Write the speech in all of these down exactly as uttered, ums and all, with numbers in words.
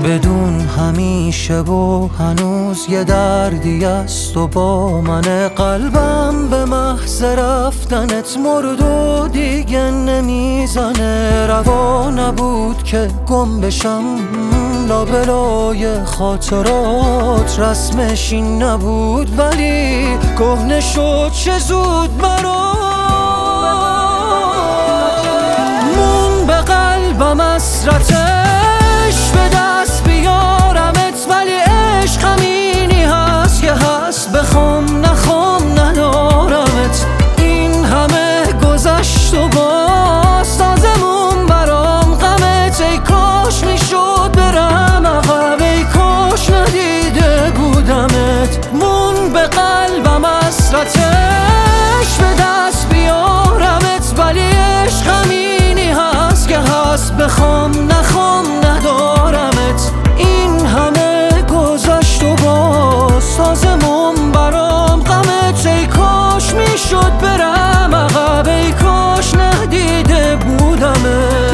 بدون همیشه و هنوز یه دردی است و با من. قلبم به محض رفتنت مرد و دیگه نمیزنه. روا نبود که گم بشم لابلای خاطرات، رسمش این نبود ولی کهنه شد چه زود برام. مون به قلبم حسرتش به دست بیارمت، ولی عشق همینی هست که هست، بخوام نخوام ندارمت. این همه گذشت و باز تازمون برام غمت. ای کاش میشد برم عقب، ای کاش ندیده بودمت. مون به قلبم حسرتش به دست بیارمت، ولی عشق همینی هست که هست، بخوام نخوام ندارمت. این همه گذشت و باز تازمون برام غمت. ای کاش میشد برم عقب، ای کاش ندیده بودمت.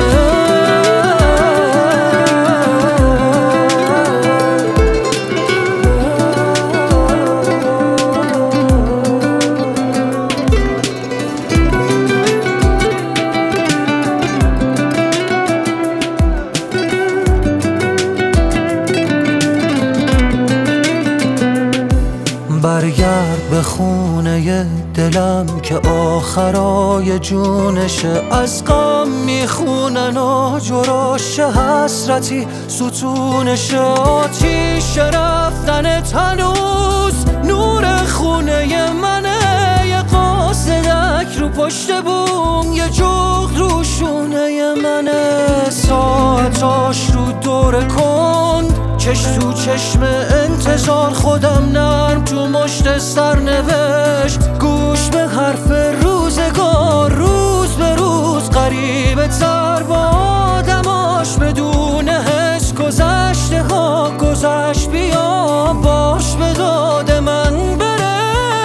برگرد به خونه دلم که آخرای جونشه. از غم میخونن آجراش حسرتی ستونشه. آتیش رفتنت هنوز نور خونه منه. یه قاصدک رو پشت بوم، یه جغد رو شونه منه. ساعتاش رو دور کند، چش تو چشم انتظار، خودم نرم تو مشت سرنوشت. گوش به حرف روزگار، روز به روز غریبه تر با آدماش. بدون حس گذشته ها گذشت، بیا باش به داد من بره.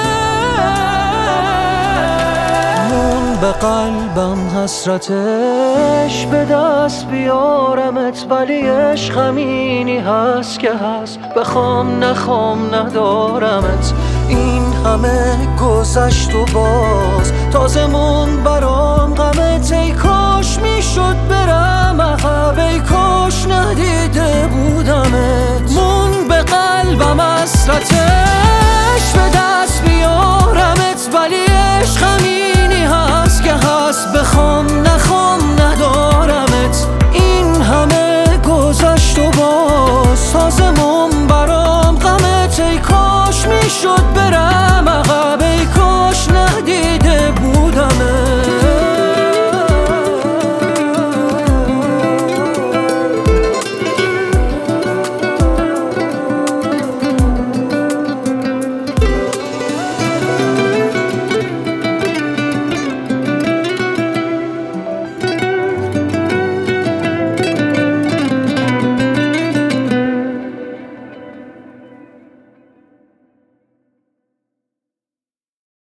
مون به قلبم حسرتش به دست بیارمت، ولی عشق همینی هست که هست، بخوام نخوام ندارمت. این همه گذشت و باز تازمون برام غمت. ای کاش میشد برم عقب، ای کاش ندیده بودمت. مون به قلبم حسرتش